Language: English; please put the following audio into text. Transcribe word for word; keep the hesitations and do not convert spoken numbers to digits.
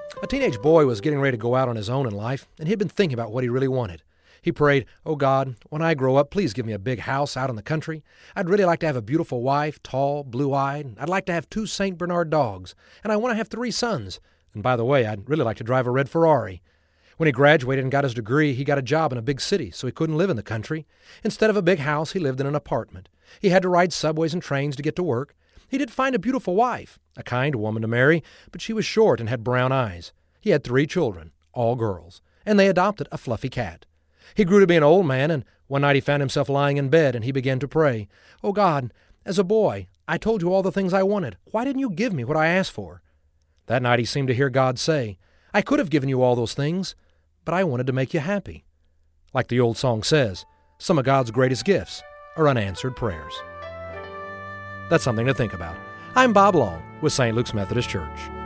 A teenage boy was getting ready to go out on his own in life, and he'd been thinking about what he really wanted. He prayed, "Oh God, when I grow up, please give me a big house out in the country. I'd really like to have a beautiful wife, tall, blue-eyed. I'd like to have two Saint Bernard dogs, and I want to have three sons. And by the way, I'd really like to drive a red Ferrari." When he graduated and got his degree, he got a job in a big city, so he couldn't live in the country. Instead of a big house, he lived in an apartment. He had to ride subways and trains to get to work. He did find a beautiful wife, a kind woman to marry, but she was short and had brown eyes. He had three children, all girls, and they adopted a fluffy cat. He grew to be an old man, and one night he found himself lying in bed, and he began to pray, "Oh God, as a boy, I told you all the things I wanted. Why didn't you give me what I asked for?" That night he seemed to hear God say, "I could have given you all those things, but I wanted to make you happy." Like the old song says, some of God's greatest gifts are unanswered prayers. That's something to think about. I'm Bob Long with Saint Luke's Methodist Church.